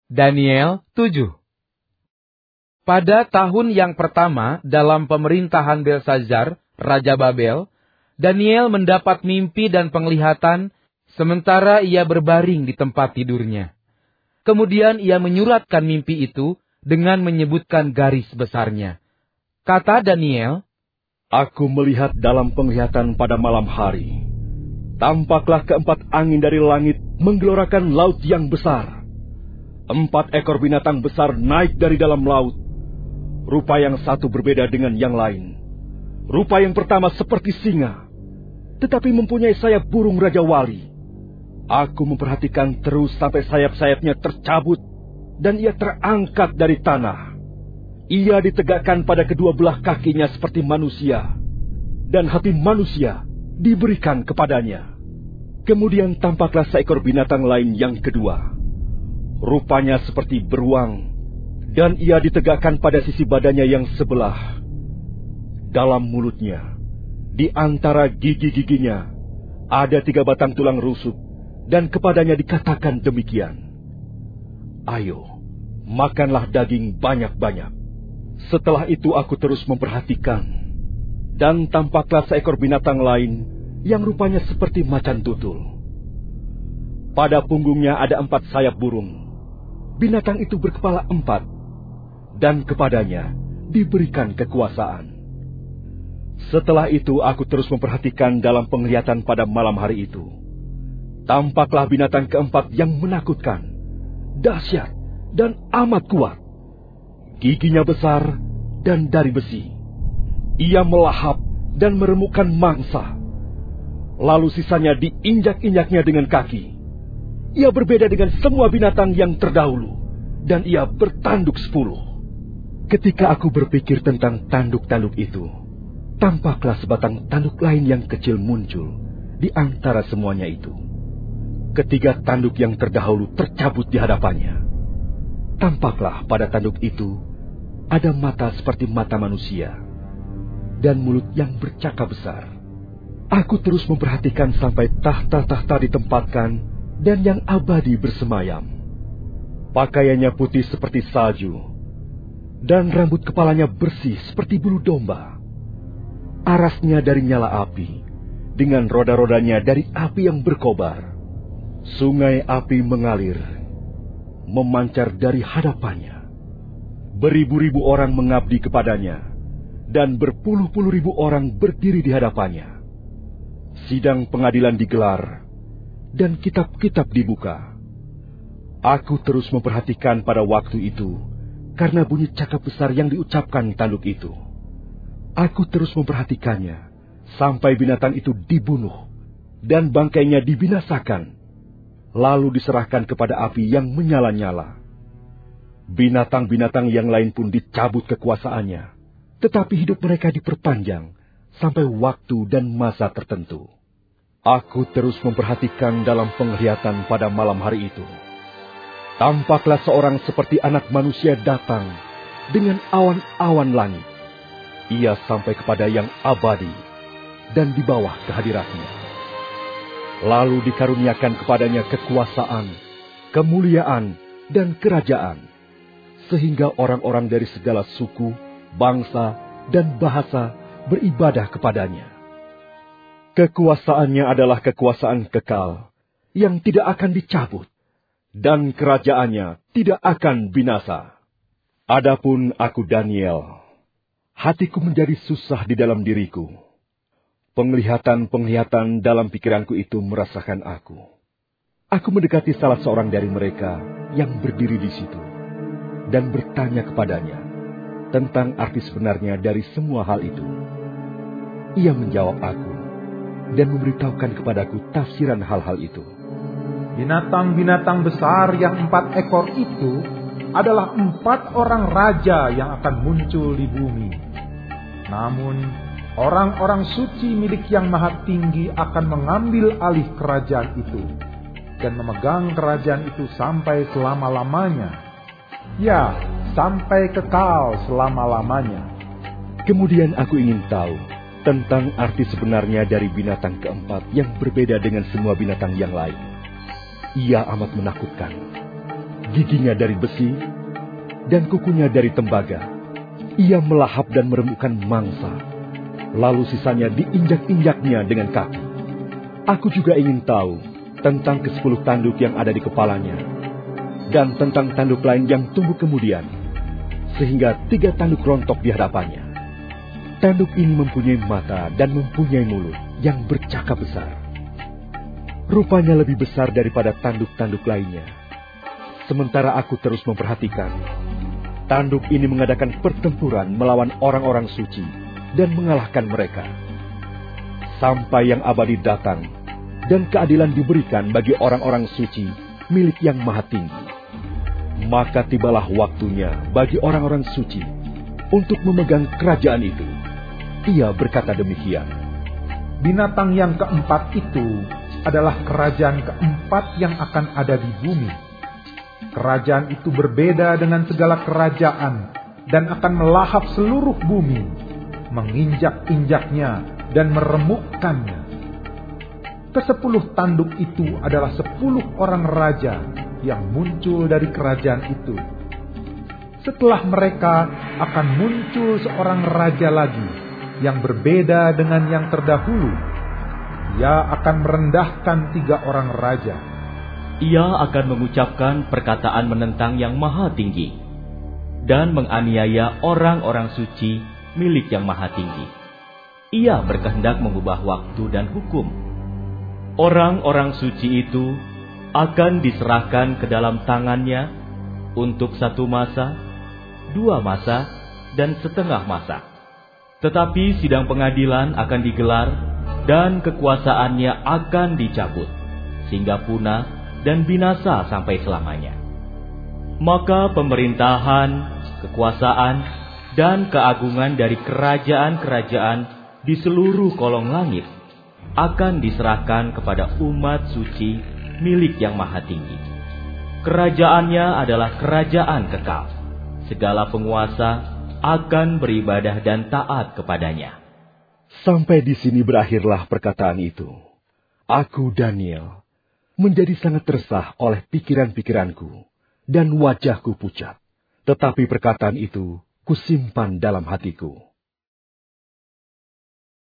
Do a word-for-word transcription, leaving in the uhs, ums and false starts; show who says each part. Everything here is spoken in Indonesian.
Speaker 1: Daniel tujuh. Pada tahun yang pertama dalam pemerintahan Belsazar, Raja Babel, Daniel mendapat mimpi dan penglihatan sementara ia berbaring di tempat tidurnya. Kemudian ia menyuratkan mimpi itu dengan menyebutkan garis besarnya. Kata Daniel,
Speaker 2: Aku melihat dalam penglihatan pada malam hari. Tampaklah keempat angin dari langit menggelorakan laut yang besar. Empat ekor binatang besar naik dari dalam laut. Rupa yang satu berbeda dengan yang lain. Rupa yang pertama seperti singa, tetapi mempunyai sayap burung Raja Wali. Aku memperhatikan terus sampai sayap-sayapnya tercabut, dan ia terangkat dari tanah. Ia ditegakkan pada kedua belah kakinya seperti manusia, dan hati manusia diberikan kepadanya. Kemudian tampaklah seekor binatang lain yang kedua. Rupanya seperti beruang, dan ia ditegakkan pada sisi badannya yang sebelah. Dalam mulutnya, di antara gigi-giginya, ada tiga batang tulang rusuk, dan kepadanya dikatakan demikian, Ayo, makanlah daging banyak-banyak. Setelah itu aku terus memperhatikan, dan tampaklah seekor binatang lain yang rupanya seperti macan tutul. Pada punggungnya ada empat sayap burung. Binatang itu berkepala empat, dan kepadanya diberikan kekuasaan. Setelah itu aku terus memperhatikan dalam penglihatan pada malam hari itu. Tampaklah binatang keempat yang menakutkan, dahsyat, dan amat kuat. Giginya besar dan dari besi. Ia melahap dan meremukkan mangsa. Lalu sisanya diinjak-injaknya dengan kaki. Ia berbeda dengan semua binatang yang terdahulu, dan ia bertanduk sepuluh. Ketika aku berpikir tentang tanduk-tanduk itu, tampaklah sebatang tanduk lain yang kecil muncul di antara semuanya itu. Ketiga tanduk yang terdahulu tercabut di hadapannya. Tampaklah pada tanduk itu ada mata seperti mata manusia, dan mulut yang bercakap besar. Aku terus memperhatikan sampai tahta-tahta ditempatkan, dan yang abadi bersemayam. Pakaiannya putih seperti salju, dan rambut kepalanya bersih seperti bulu domba. Arasnya dari nyala api, dengan roda-rodanya dari api yang berkobar. Sungai api mengalir, memancar dari hadapannya. Beribu-ribu orang mengabdi kepadanya, dan berpuluh-puluh ribu orang berdiri di hadapannya. Sidang pengadilan digelar, dan kitab-kitab dibuka. Aku terus memperhatikan pada waktu itu, karena bunyi cakap besar yang diucapkan tanduk itu. Aku terus memperhatikannya, sampai binatang itu dibunuh, dan bangkainya dibinasakan, lalu diserahkan kepada api yang menyala-nyala. Binatang-binatang yang lain pun dicabut kekuasaannya, tetapi hidup mereka diperpanjang, sampai waktu dan masa tertentu. Aku terus memperhatikan dalam penglihatan pada malam hari itu. Tampaklah seorang seperti anak manusia datang dengan awan-awan langit. Ia sampai kepada yang abadi dan di bawah kehadiratnya. Lalu dikaruniakan kepadanya kekuasaan, kemuliaan, dan kerajaan, sehingga orang-orang dari segala suku, bangsa, dan bahasa beribadah kepadanya. Kekuasaannya adalah kekuasaan kekal, yang tidak akan dicabut, dan kerajaannya tidak akan binasa. Adapun aku Daniel, hatiku menjadi susah di dalam diriku. Penglihatan-penglihatan dalam pikiranku itu merasakan aku. Aku mendekati salah seorang dari mereka yang berdiri di situ, dan bertanya kepadanya tentang arti sebenarnya dari semua hal itu. Ia menjawab aku, dan memberitahukan kepadaku tafsiran hal-hal itu.
Speaker 3: Binatang-binatang besar yang empat ekor itu adalah empat orang raja yang akan muncul di bumi. Namun, orang-orang suci milik Yang Maha Tinggi akan mengambil alih kerajaan itu, dan memegang kerajaan itu sampai selama-lamanya. Ya, sampai kekal selama-lamanya.
Speaker 2: Kemudian aku ingin tahu tentang arti sebenarnya dari binatang keempat yang berbeda dengan semua binatang yang lain. Ia amat menakutkan. giginya dari besi, dan kukunya dari tembaga. Ia melahap dan meremukkan mangsa, lalu sisanya diinjak-injaknya dengan kaki. Aku juga ingin tahu tentang kesepuluh tanduk yang ada di kepalanya, dan tentang tanduk lain yang tumbuh kemudian, sehingga tiga tanduk rontok di hadapannya. Tanduk ini mempunyai mata dan mempunyai mulut yang bercakap besar. Rupanya lebih besar daripada tanduk-tanduk lainnya. Sementara aku terus memperhatikan, tanduk ini mengadakan pertempuran melawan orang-orang suci dan mengalahkan mereka. Sampai yang abadi datang, dan keadilan diberikan bagi orang-orang suci milik Yang Maha Tinggi. Maka tibalah waktunya bagi orang-orang suci untuk memegang kerajaan itu. Ia berkata demikian.
Speaker 3: Binatang yang keempat itu adalah kerajaan keempat yang akan ada di bumi. Kerajaan itu berbeda dengan segala kerajaan dan akan melahap seluruh bumi, menginjak-injaknya dan meremukkannya. Kesepuluh tanduk itu adalah sepuluh orang raja yang muncul dari kerajaan itu. Setelah mereka akan muncul seorang raja lagi yang berbeda dengan yang terdahulu. Ia akan merendahkan tiga orang raja.
Speaker 4: Ia akan mengucapkan perkataan menentang Yang Maha Tinggi dan menganiaya orang-orang suci milik Yang Maha Tinggi. Ia berkehendak mengubah waktu dan hukum. Orang-orang suci itu akan diserahkan ke dalam tangannya untuk satu masa, dua masa, dan setengah masa. Tetapi sidang pengadilan akan digelar dan kekuasaannya akan dicabut, sehingga punah dan binasa sampai selamanya. Maka pemerintahan, kekuasaan, dan keagungan dari kerajaan-kerajaan di seluruh kolong langit akan diserahkan kepada umat suci milik Yang Maha Tinggi. Kerajaannya adalah kerajaan kekal. Segala penguasa akan beribadah dan taat kepadanya.
Speaker 2: Sampai di sini berakhirlah perkataan itu. Aku, Daniel, menjadi sangat resah oleh pikiran-pikiranku, dan wajahku pucat. Tetapi perkataan itu kusimpan dalam hatiku.